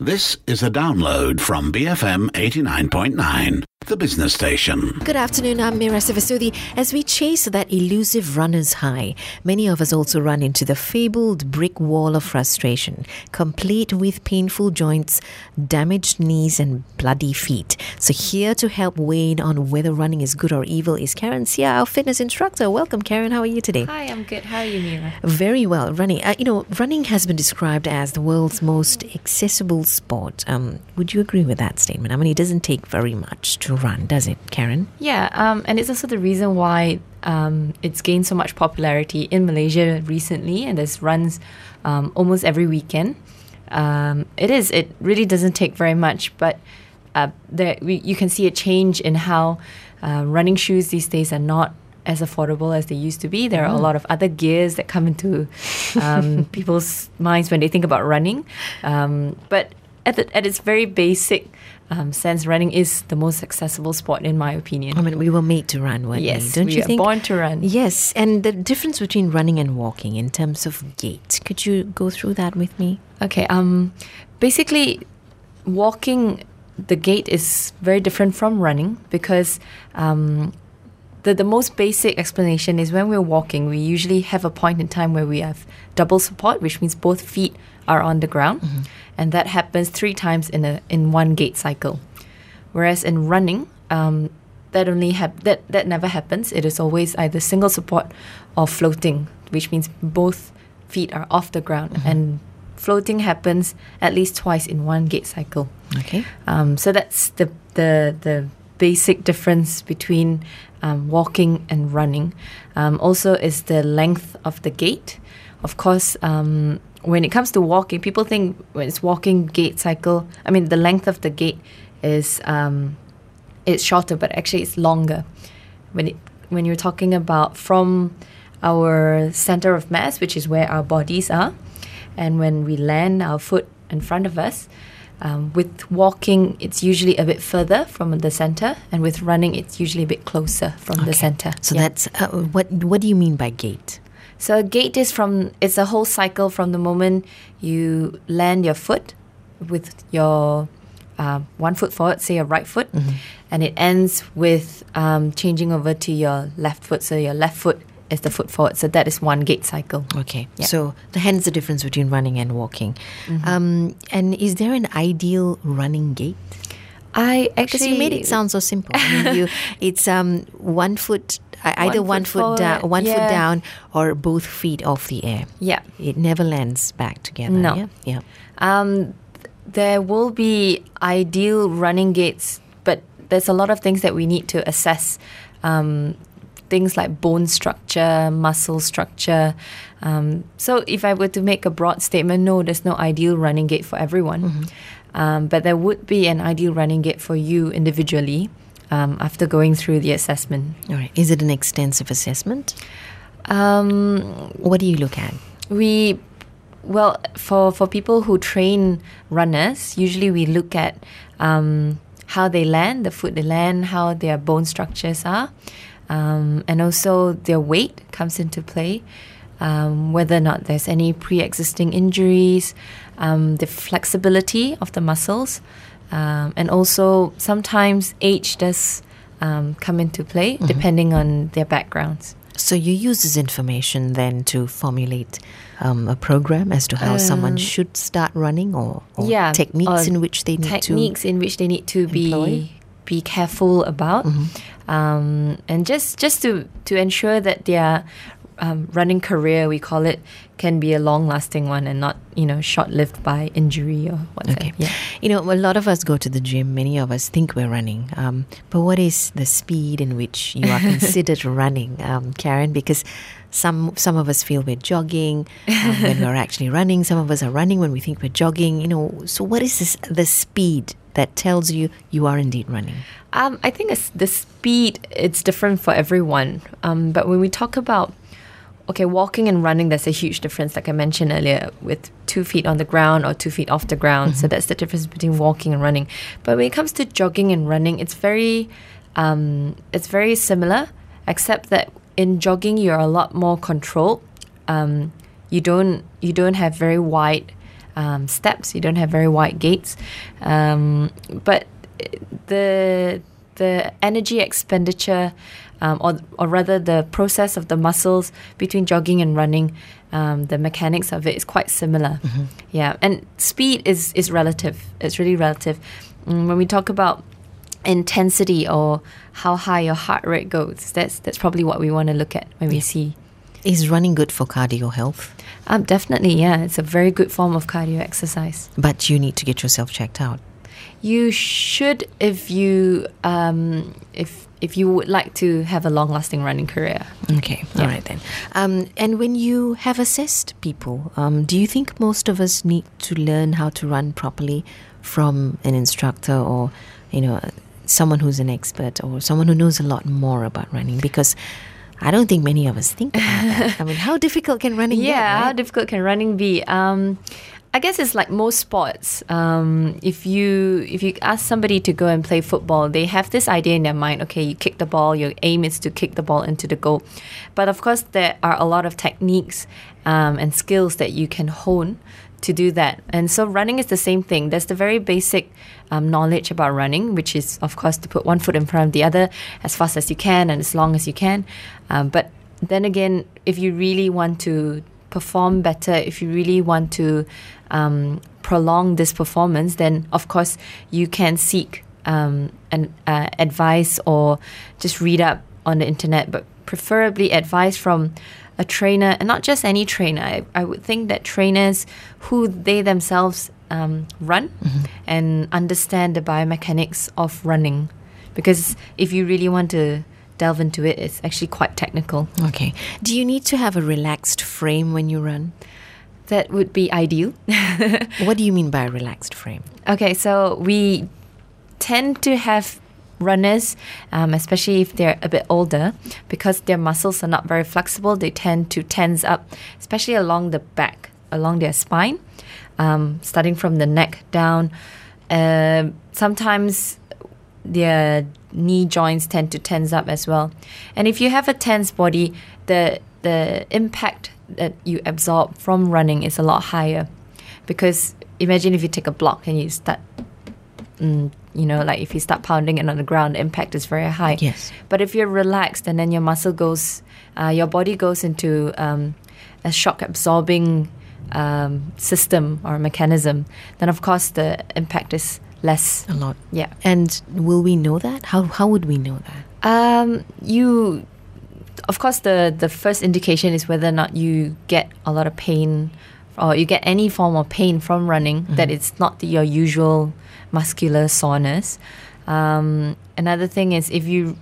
This is a download from BFM 89.9, the business station. Good afternoon, I'm Mira Sivasudi. As we chase that elusive runner's high, many of us also run into the fabled brick wall of frustration, complete with painful joints, damaged knees and bloody feet. So here to help weigh in on whether running is good or evil is Karen Sia, our fitness instructor. Welcome, Karen. How are you today? Hi, I'm good. How are you, Mira? Very well. Running. Running has been described as the world's most accessible sport. Would you agree with that statement? I mean, it doesn't take very much to run, does it, Karen? Yeah, and it's also the reason why it's gained so much popularity in Malaysia recently, and there's runs almost every weekend. It really doesn't take very much, but you can see a change in how running shoes these days are not as affordable as they used to be. There are a lot of other gears that come into people's minds when they think about running. But at its very basic sense, running is the most accessible sport, in my opinion. I mean, we were made to run, weren't we? Yes, Don't you think? We are born to run. Yes, and the difference between running and walking in terms of gait. Could you go through that with me? Okay. Basically, walking, the gait is very different from running because the most basic explanation is when we're walking, we usually have a point in time where we have double support, which means both feet are on the ground, and that happens 3 times in one gait cycle. Whereas in running, that never happens. It is always either single support or floating, which means both feet are off the ground, and floating happens at least twice in one gait cycle. Okay. So that's the basic difference between walking and running. Also is the length of the gait. Of course, when it comes to walking, people think when it's walking gait cycle, the length of the gait is it's shorter, but actually it's longer. When you're talking about from our center of mass, which is where our bodies are, and when we land our foot in front of us, with walking, it's usually a bit further from the center, and with running, it's usually a bit closer from the center. So that's what do you mean by gait? So gait is it's a whole cycle from the moment you land your foot with your one foot forward, say your right foot, and it ends with changing over to your left foot. So your left foot is the foot forward. So that is one gait cycle. Okay. Yeah. So hence the difference between running and walking. And is there an ideal running gait? Because you made it sound so simple. It's 1 foot, either one foot down, or both feet off the air. Yeah. It never lands back together. No. Yeah. There will be ideal running gaits, but there's a lot of things that we need to assess. Things like bone structure, muscle structure. So if I were to make a broad statement, no, there's no ideal running gait for everyone. But there would be an ideal running gait for you individually after going through the assessment. All right. Is it an extensive assessment? What do you look at? For people who train runners, usually we look at how they land, the foot they land, how their bone structures are. And also their weight comes into play, whether or not there's any pre-existing injuries, the flexibility of the muscles, and also sometimes age does come into play depending on their backgrounds. So you use this information then to formulate a program as to how someone should start running, or techniques in which they need to be careful about, and just to ensure that their running career, we call it, can be a long-lasting one and not short-lived by injury or whatever. Okay. Yeah. A lot of us go to the gym. Many of us think we're running. But what is the speed in which you are considered running, Karen? Because some of us feel we're jogging when we're actually running. Some of us are running when we think we're jogging. So what is the speed that tells you are indeed running? I think the speed, it's different for everyone. But when we talk about walking and running, there's a huge difference, like I mentioned earlier, with 2 feet on the ground or 2 feet off the ground. So that's the difference between walking and running. But when it comes to jogging and running, it's very similar, except that in jogging you're a lot more controlled. You don't have very wide steps. You don't have very wide gaits. But the energy expenditure, or rather the process of the muscles between jogging and running, the mechanics of it is quite similar. Yeah, and speed is relative. It's really relative. When we talk about intensity or how high your heart rate goes, that's probably what we want to look at when we see. Is running good for cardio health? Definitely, yeah. It's a very good form of cardio exercise. But you need to get yourself checked out. You should if you would like to have a long-lasting running career. Okay, all right then. And when you have assessed people, do you think most of us need to learn how to run properly from an instructor or, someone who's an expert or someone who knows a lot more about running? Because I don't think many of us think about that. I mean, how difficult can running be? Yeah, right? How difficult can running be? I guess it's like most sports. If you ask somebody to go and play football, they have this idea in their mind, okay, you kick the ball, your aim is to kick the ball into the goal. But of course, there are a lot of techniques and skills that you can hone to do that. And so running is the same thing. There's the very basic knowledge about running, which is, of course, to put one foot in front of the other as fast as you can and as long as you can. But then again, if you really want to perform better, if you really want to prolong this performance, then of course you can seek advice or just read up on the internet, but preferably advice from a trainer, and not just any trainer. I would think that trainers who they themselves run and understand the biomechanics of running, because if you really want to delve into it, it's actually quite technical. Okay. Do you need to have a relaxed frame when you run? That would be ideal. What do you mean by a relaxed frame? Okay, so we tend to have runners, especially if they're a bit older, because their muscles are not very flexible, they tend to tense up, especially along the back, along their spine, starting from the neck down. Sometimes their knee joints tend to tense up as well. And if you have a tense body, the impact that you absorb from running is a lot higher. Because imagine if you take a block and you start, like if you start pounding it on the ground, the impact is very high. Yes. But if you're relaxed and then your muscle goes, your body goes into a shock absorbing system or mechanism, then of course the impact is less. A lot. Yeah. And will we know that? How would we know that? Of course, the first indication is whether or not you get a lot of pain or you get any form of pain from running, that it's not your usual muscular soreness. Another thing is if you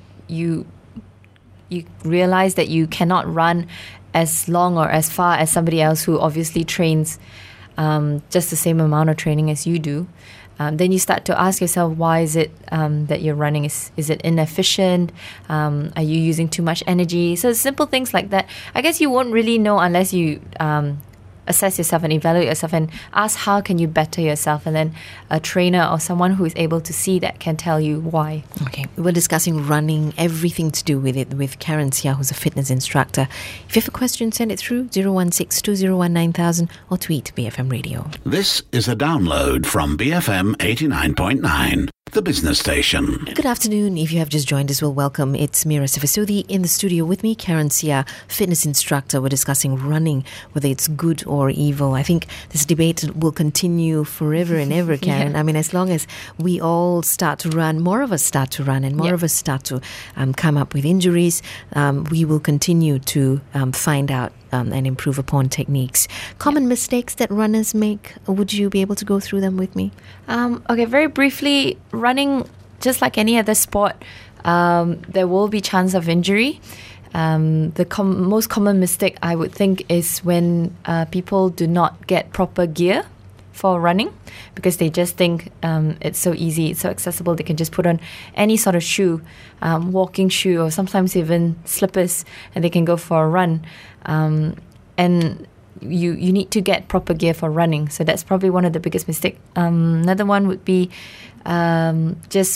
realize that you cannot run as long or as far as somebody else who obviously trains just the same amount of training as you do, then you start to ask yourself, why is it that you're running? Is it inefficient? Are you using too much energy? So simple things like that. I guess you won't really know unless you assess yourself and evaluate yourself and ask how can you better yourself, and then a trainer or someone who is able to see that can tell you why. Okay, we're discussing running, everything to do with it, with Karen Seah, who's a fitness instructor. If you have a question, send it through 016-201-9000 or tweet BFM Radio. This is a download from BFM 89.9. The business station. Good afternoon. If you have just joined us, well, welcome. It's Mira Sifasudi in the studio with me, Karen Seah, fitness instructor. We're discussing running, whether it's good or evil. I think this debate will continue forever and ever, Karen. Yeah. I mean, as long as we all start to run, more of us start to run and more of us start to come up with injuries, we will continue to find out and improve upon techniques. Common mistakes that runners make, would you be able to go through them with me? Okay, very briefly, running, just like any other sport, there will be chance of injury. The most common mistake, I would think, is when people do not get proper gear for running, because they just think it's so easy, it's so accessible, they can just put on any sort of shoe, walking shoe, or sometimes even slippers, and they can go for a run. And you need to get proper gear for running. So that's probably one of the biggest mistakes. Another one would be just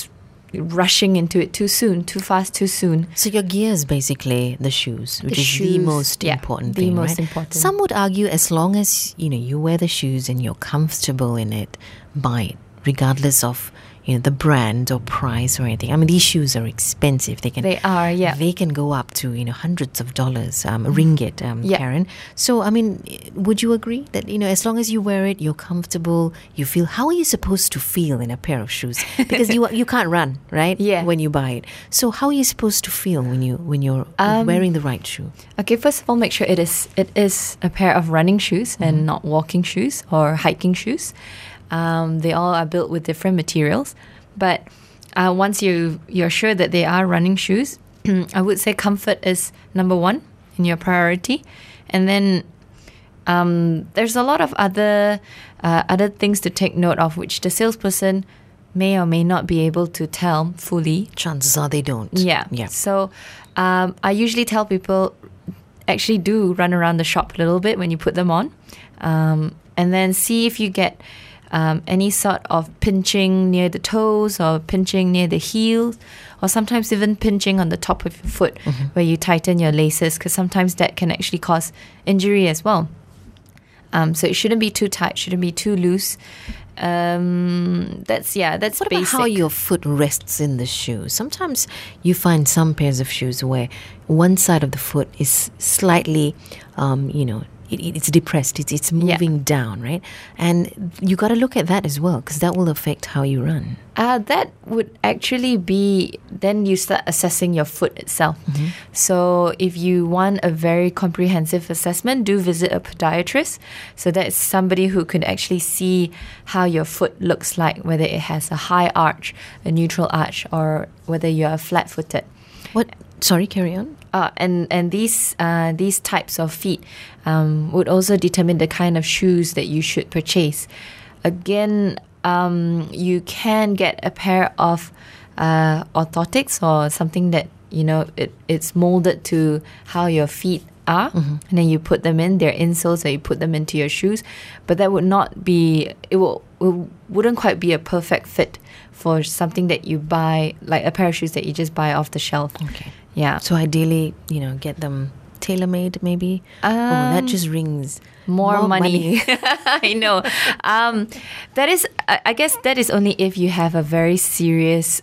rushing into it too soon, too fast, too soon. So your gear is basically the shoes, which is the most important thing, right? The most important. Some would argue as long as, you wear the shoes and you're comfortable in it, buy it, regardless of, the brand or price or anything. I mean, these shoes are expensive. They can go up to, hundreds of dollars, ringgit, Karen. So, I mean, would you agree that, as long as you wear it, you're comfortable, you feel, how are you supposed to feel in a pair of shoes? Because you can't run, right? Yeah. When you buy it. So how are you supposed to feel when you're wearing the right shoe? Okay, first of all, make sure it is a pair of running shoes and not walking shoes or hiking shoes. They all are built with different materials, but once you're sure that they are running shoes, I would say comfort is number one in your priority, and then there's a lot of other things to take note of, which the salesperson may or may not be able to tell fully. Chances are they don't. Yeah. So I usually tell people actually do run around the shop a little bit when you put them on, and then see if you get any sort of pinching near the toes or pinching near the heels, or sometimes even pinching on the top of your foot where you tighten your laces, because sometimes that can actually cause injury as well. So it shouldn't be too tight, shouldn't be too loose. That's what basic. About how your foot rests in the shoe? Sometimes you find some pairs of shoes where one side of the foot is slightly, it's depressed, it's moving down, right? And you got to look at that as well, because that will affect how you run. That would actually be, then you start assessing your foot itself. So if you want a very comprehensive assessment, do visit a podiatrist. So that's somebody who could actually see how your foot looks like, whether it has a high arch, a neutral arch, or whether you're flat-footed. Sorry, carry on. And these types of feet would also determine the kind of shoes that you should purchase. Again, you can get a pair of orthotics or something that it's molded to how your feet are, and then you put them in their insoles, or you put them into your shoes. But that would not be. It wouldn't quite be a perfect fit for something that you buy, like a pair of shoes that you just buy off the shelf. Okay. Yeah. So ideally, get them tailor-made, maybe. That just rings more money. I know. That is, I guess, that is only if you have a very serious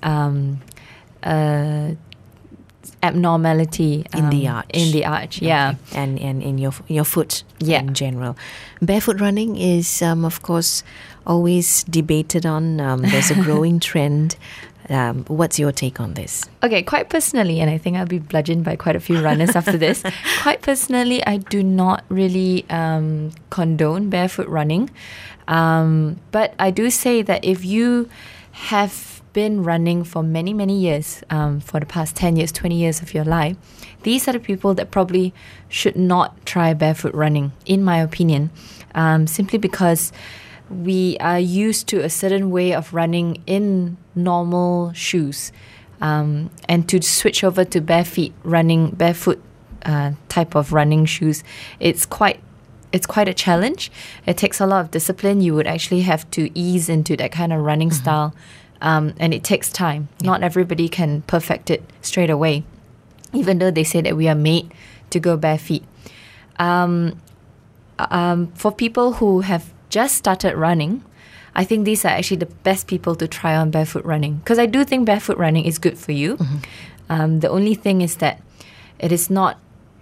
abnormality in the arch. Yeah, okay. And in your foot in general. Barefoot running is of course always debated on. There's a growing trend. What's your take on this? Okay, quite personally, and I think I'll be bludgeoned by quite a few runners after this. Quite personally, I do not really condone barefoot running, but I do say that if you have been running for many, many years, for the past 10 years, 20 years of your life, these are the people that probably should not try barefoot running, in my opinion, simply because we are used to a certain way of running in normal shoes, and to switch over to barefoot type of running shoes, it's quite a challenge. It takes a lot of discipline. You would actually have to ease into that kind of running style. And it takes time. Yeah. Not everybody can perfect it straight away, even though they say that we are made to go bare feet. For people who have just started running, I think these are actually the best people to try on barefoot running, because I do think barefoot running is good for you. The only thing is that it is not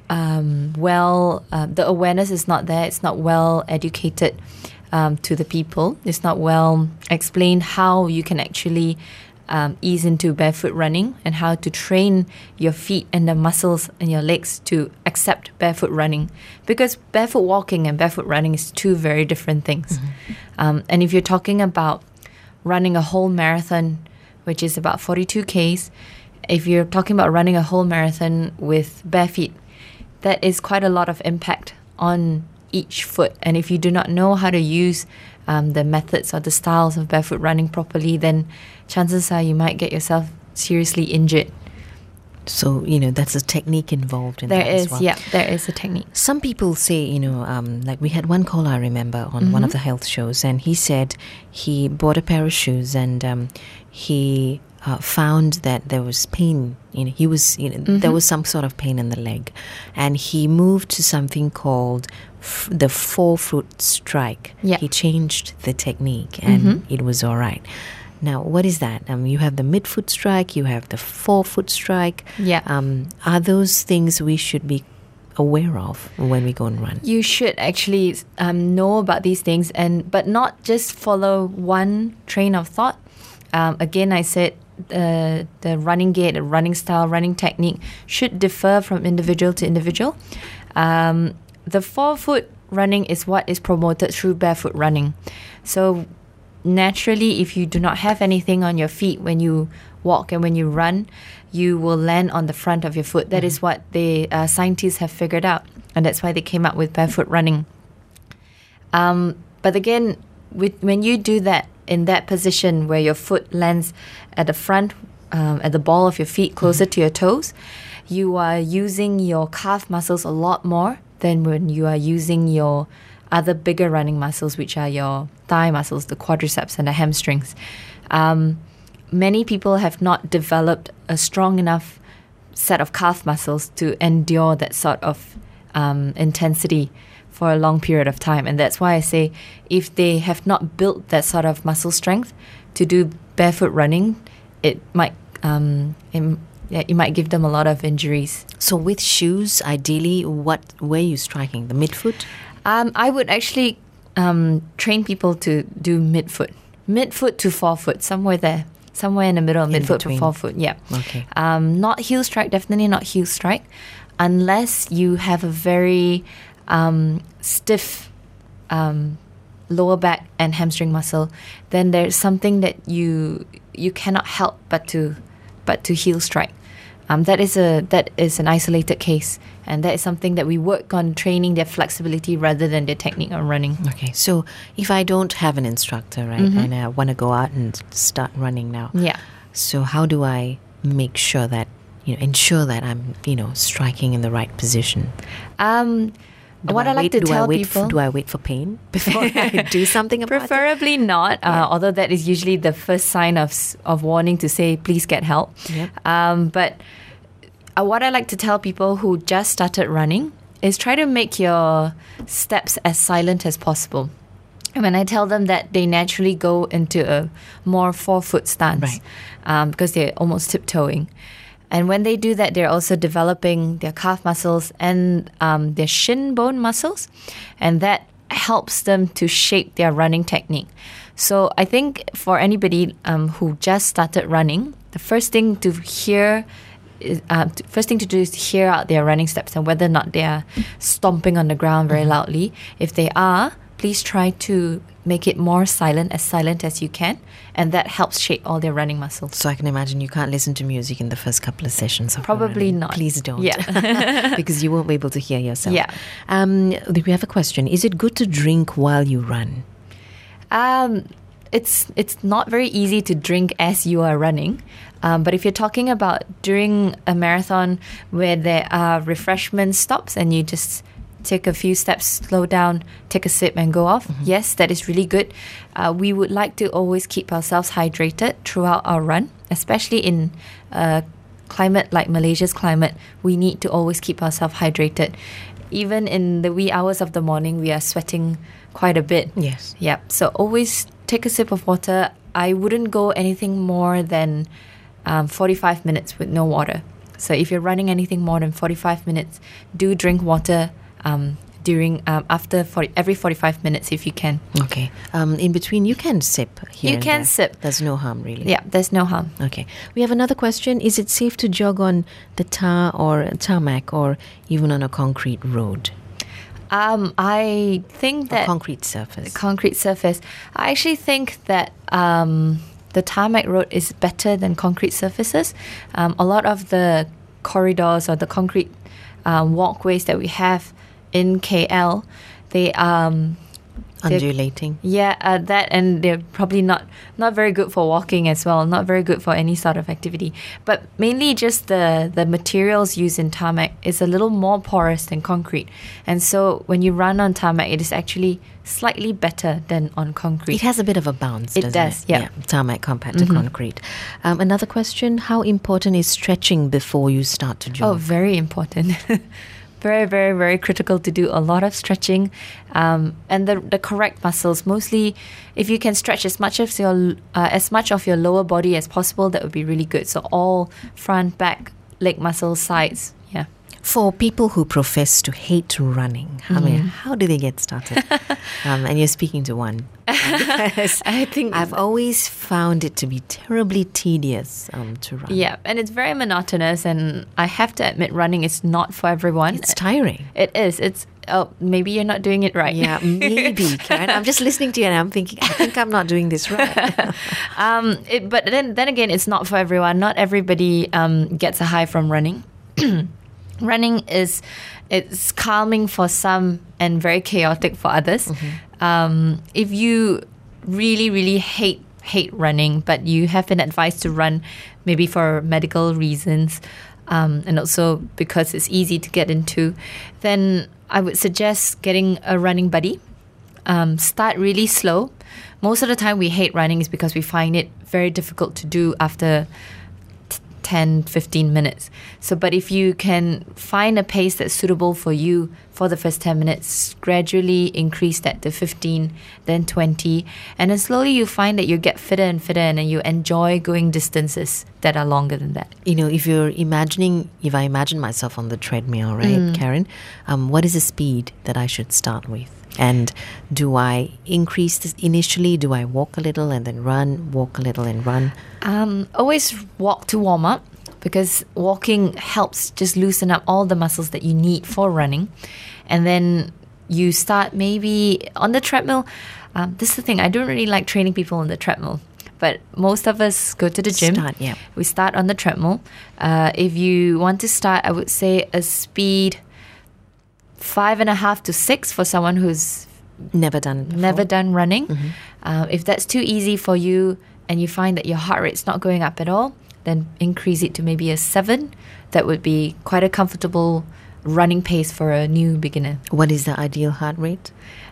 the awareness is not there. It's not well educated to the people. It's not well explained how you can actually ease into barefoot running and how to train your feet and the muscles in your legs to accept barefoot running, because barefoot walking and barefoot running is two very different things. And if you're talking about running a whole marathon, which is about 42 Ks, if you're talking about running a whole marathon with bare feet, that is quite a lot of impact on each foot. And if you do not know how to use the methods or the styles of barefoot running properly, then chances are you might get yourself seriously injured. So, that's a technique involved in that as well. Yeah, there is a technique. Some people say, like we had one caller I remember on one of the health shows, and he said he bought a pair of shoes and he found that there was pain. He was, there was some sort of pain in the leg, and he moved to something called the 4-foot strike. Yeah. He changed the technique, and it was all right. Now, what is that? You have the midfoot strike, you have the 4-foot strike. Yeah. Are those things we should be aware of when we go and run? You should actually know about these things, but not just follow one train of thought. Again, I said the running gait, the running style, running technique should differ from individual to individual. The 4-foot running is what is promoted through barefoot running. So naturally, if you do not have anything on your feet when you walk and when you run, you will land on the front of your foot. That is what the scientists have figured out, and that's why they came up with barefoot running. But again, when you do that in that position where your foot lands at the front, at the ball of your feet, closer to your toes, you are using your calf muscles a lot more than when you are using your other bigger running muscles, which are your thigh muscles, the quadriceps and the hamstrings. Many people have not developed a strong enough set of calf muscles to endure that sort of intensity for a long period of time. And that's why I say if they have not built that sort of muscle strength to do barefoot running, it might give them a lot of injuries. So with shoes, ideally, where are you striking? The midfoot? I would actually train people to do midfoot to 4-foot, somewhere there. Somewhere in the middle of midfoot to 4-foot, yeah. Okay. Not heel strike, definitely not heel strike, unless you have a very stiff lower back and hamstring muscle. Then there's something that you cannot help but to heel strike. That is an isolated case, and that is something that we work on training their flexibility rather than their technique on running. Okay, so if I don't have an instructor, right, and I want to go out and start running now, yeah. So how do I make sure that ensure that I'm striking in the right position? What I like to tell people... Do I wait for pain before I do something about it? Preferably not, although that is usually the first sign of warning to say, please get help. Yep. But what I like to tell people who just started running is try to make your steps as silent as possible. And when I tell them that, they naturally go into a more 4-foot stance, right, because they're almost tiptoeing. And when they do that, they're also developing their calf muscles and their shin bone muscles. And that helps them to shape their running technique. So I think for anybody who just started running, the first thing to do is to hear out their running steps and whether or not they are stomping on the ground very loudly. If they are, please try to make it more silent as you can, and that helps shape all their running muscles. So I can imagine you can't listen to music in the first couple of sessions of Probably running. not. Please don't. Yeah. Because you won't be able to hear yourself. Yeah. We have a question. Is it good to drink while you run? It's not very easy to drink as you are running. But if you're talking about during a marathon where there are refreshment stops and you just take a few steps, slow down, take a sip and go off, yes, that is really good. We would like to always keep ourselves hydrated throughout our run, especially in climate like Malaysia's climate. We need to always keep ourselves hydrated. Even in the wee hours of the morning, we are sweating quite a bit. Yes. Yeah. So always take a sip of water. I wouldn't go anything more than 45 minutes with no water. So if you're running anything more than 45 minutes, do drink water after every 45 minutes if you can. Okay. In between, you can sip here. You can sip. There's no harm, really. Yeah, there's no harm. Okay. We have another question. Is it safe to jog on the tarmac or even on a concrete road? I think that... concrete surface. Concrete surface. I actually think that the tarmac road is better than concrete surfaces. A lot of the corridors or the concrete walkways that we have in KL, they are undulating. That, and they're probably not very good for walking as well, not very good for any sort of activity. But mainly just the materials used in tarmac is a little more porous than concrete. And so when you run on tarmac, it is actually slightly better than on concrete. It has a bit of a bounce, doesn't it? Does, yeah. Tarmac compared to concrete. Another question, how important is stretching before you start to jog? Oh, very important. Very, very, very critical to do a lot of stretching, and the correct muscles. Mostly, if you can stretch as much of your lower body as possible, that would be really good. So all front, back, leg muscles, sides. Yeah. For people who profess to hate running, I mean, how do they get started? And you're speaking to one. I think I've always found it to be terribly tedious to run. Yeah, and it's very monotonous, and I have to admit, running is not for everyone. It's tiring. It is. Maybe you're not doing it right. Yeah, maybe, Karen. I'm just listening to you and I'm thinking, I think I'm not doing this right. But then again, it's not for everyone. Not everybody gets a high from running. Running it's calming for some and very chaotic for others. If you really, really hate running, but you have been advised to run maybe for medical reasons, and also because it's easy to get into, then I would suggest getting a running buddy. Start really slow. Most of the time we hate running is because we find it very difficult to do after 10-15 minutes. But if you can find a pace that's suitable for you for the first 10 minutes, gradually increase that to 15, then 20, and then slowly you find that you get fitter and fitter, and you enjoy going distances that are longer than that. If I imagine myself on the treadmill, right, Karen, what is the speed that I should start with? And do I increase this initially? Do I walk a little and then run, walk a little and run? Always walk to warm up, because walking helps just loosen up all the muscles that you need for running. And then you start maybe on the treadmill. This is the thing, I don't really like training people on the treadmill, but most of us go to the gym. We start on the treadmill. If you want to start, I would say a speed 5.5 to 6 for someone who's never done running. If that's too easy for you and you find that your heart rate's not going up at all, then increase it to maybe a 7. That would be quite a comfortable running pace for a new beginner. What is the ideal heart rate?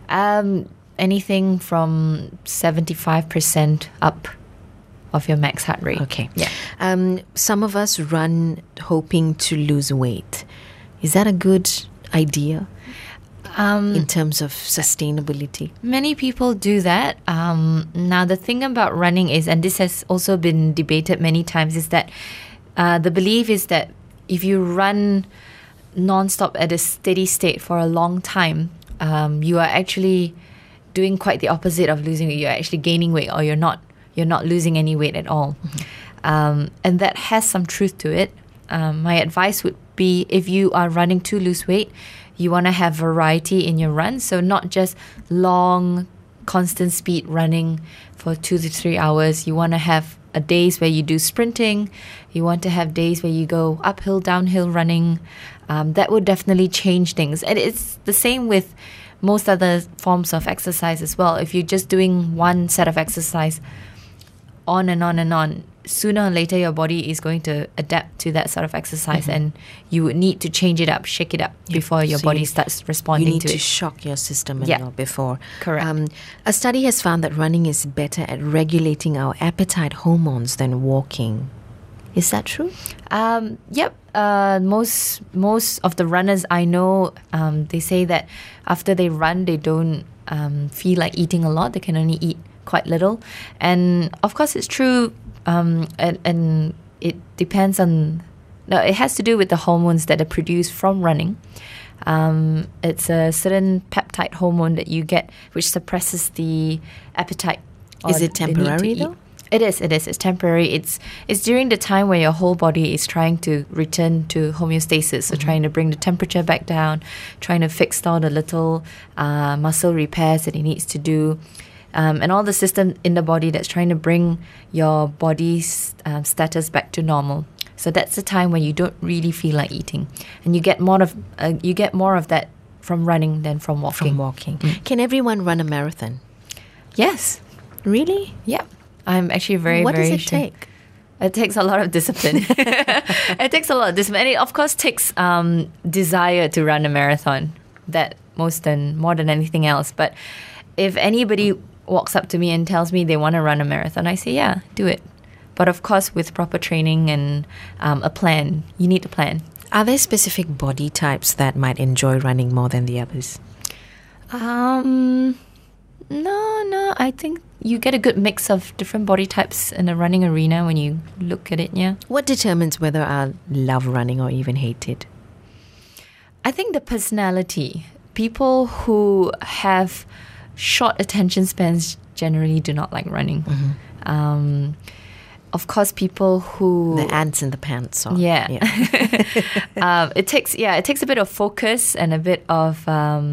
Anything from 75% up of your max heart rate. Okay. Yeah. Some of us run hoping to lose weight. Is that a good idea in terms of sustainability? Many people do that. Now, the thing about running is, and this has also been debated many times, is that the belief is that if you run non-stop at a steady state for a long time, you are actually doing quite the opposite of losing weight. You're actually gaining weight, or you're not losing any weight at all. And that has some truth to it. My advice would be, if you are running to lose weight, you want to have variety in your run. So not just long, constant speed running for 2 to 3 hours. You want to have days where you do sprinting. You want to have days where you go uphill, downhill running. That would definitely change things. And it's the same with most other forms of exercise as well. If you're just doing one set of exercise on and on and on, sooner or later your body is going to adapt to that sort of exercise, and you would need to change it up, shake it up before your body starts responding to it. You need to shock your system a little before. Correct. A study has found that running is better at regulating our appetite hormones than walking. Is that true? Yep. Most of the runners I know, they say that after they run, they don't feel like eating a lot. They can only eat quite little. And of course it's true. And it depends on, it has to do with the hormones that are produced from running. It's a certain peptide hormone that you get, which suppresses the appetite. Is it temporary though? It is. It's temporary. It's during the time where your whole body is trying to return to homeostasis, so trying to bring the temperature back down, trying to fix all the little muscle repairs that it needs to do. And all the system in the body that's trying to bring your body's status back to normal. So that's the time when you don't really feel like eating, and you get more of that from running than from walking. Can everyone run a marathon? Yes. Really? Yeah. I'm actually very, What very does it take? It takes a lot of discipline. It takes a lot of discipline. And it, of course, takes desire to run a marathon. That more than anything else. But if anybody walks up to me and tells me they want to run a marathon, I say, yeah, do it. But of course, with proper training and a plan, you need a plan. Are there specific body types that might enjoy running more than the others? No. I think you get a good mix of different body types in the running arena when you look at it, yeah. What determines whether I love running or even hate it? I think the personality. People who have short attention spans generally do not like running. Of course, people who... The ants in the pants. Yeah. It takes a bit of focus and a bit of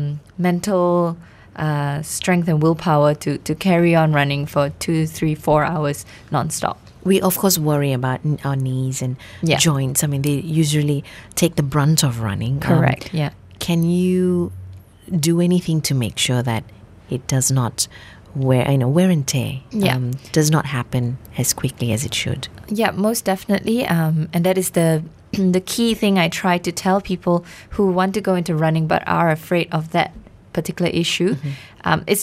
mental strength and willpower to carry on running for 2, 3, 4 hours non-stop. We, of course, worry about our knees and joints. I mean, they usually take the brunt of running. Correct, Can you do anything to make sure that it does not wear and tear does not happen as quickly as it should? Yeah, most definitely. And that is the key thing I try to tell people who want to go into running but are afraid of that particular issue. It's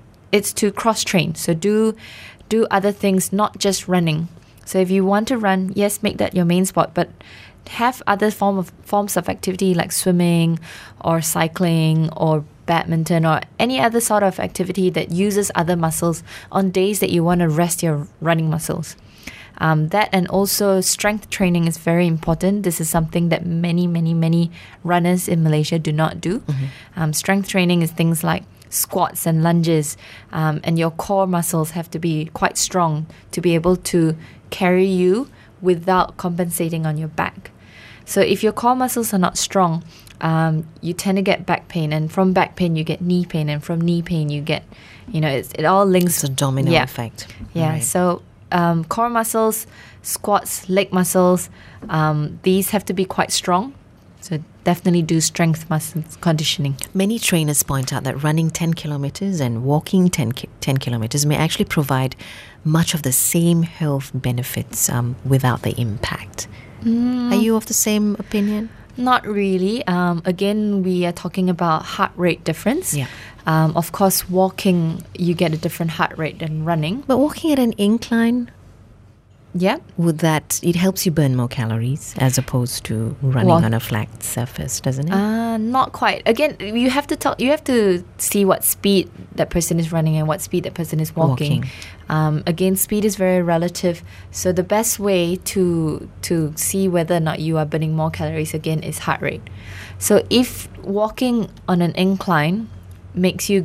to cross-train. So do other things, not just running. So if you want to run, yes, make that your main sport, but have other forms of activity like swimming or cycling or badminton or any other sort of activity that uses other muscles on days that you want to rest your running muscles. That and also strength training is very important. This is something that many runners in Malaysia do not do. Strength training is things like squats and lunges, and your core muscles have to be quite strong to be able to carry you without compensating on your back. So if your core muscles are not strong, you tend to get back pain, and from back pain you get knee pain, and from knee pain you get, it all links. It's a domino effect. Yeah, right. So core muscles, squats, leg muscles, these have to be quite strong. So definitely do strength muscle conditioning. Many trainers point out that running 10 kilometers and walking 10 kilometers may actually provide much of the same health benefits without the impact. Are you of the same opinion? Not really. Again, we are talking about heart rate difference. Yeah. Of course, walking, you get a different heart rate than running. But walking at an incline, yeah, it helps you burn more calories as opposed to running on a flat surface, doesn't it? Not quite. Again, you have to see what speed that person is running and what speed that person is walking. Again, speed is very relative. So the best way to see whether or not you are burning more calories again is heart rate. So if walking on an incline makes your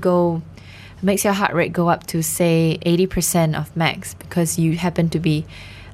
heart rate go up to say 80% of max because you happen to be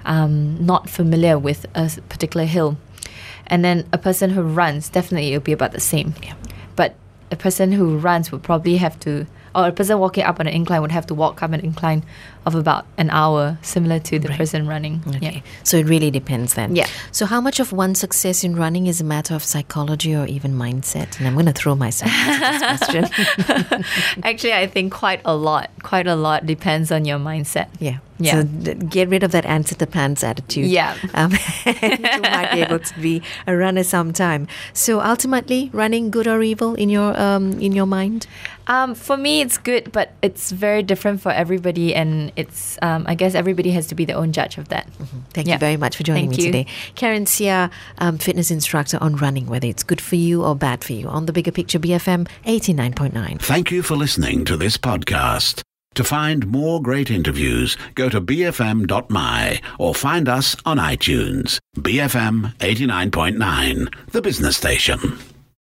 not familiar with a particular hill, and then a person who runs, definitely it'll be about the same. Yeah. But a person who runs would probably have to, or a person walking up on an incline would have to walk up an incline of about an hour, similar to the person running. Okay. Yeah. So it really depends then. Yeah. So how much of one's success in running is a matter of psychology or even mindset? And I'm going to throw myself into this question. Actually, I think quite a lot depends on your mindset. Yeah. Yeah. So get rid of that answer the pants attitude. Yeah. And you might be able to be a runner sometime. So ultimately, running, good or evil in your mind? For me, it's good, but it's very different for everybody, and it's I guess everybody has to be their own judge of that. Thank you very much for joining me today. Karen Seah, fitness instructor on running, whether it's good for you or bad for you, on the Bigger Picture BFM 89.9. Thank you for listening to this podcast. To find more great interviews, go to bfm.my or find us on iTunes. BFM 89.9, the business station.